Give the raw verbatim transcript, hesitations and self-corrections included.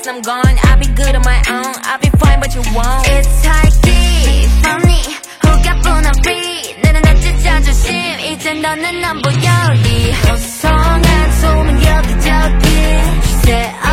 and I'm gone. I'll be good on my own. I'll be fine but you won't. It's hard funny 호가뿐 어리 내는 아직 자존심 이제 너는 안 보여 이 허성한 소문 여기저기 She said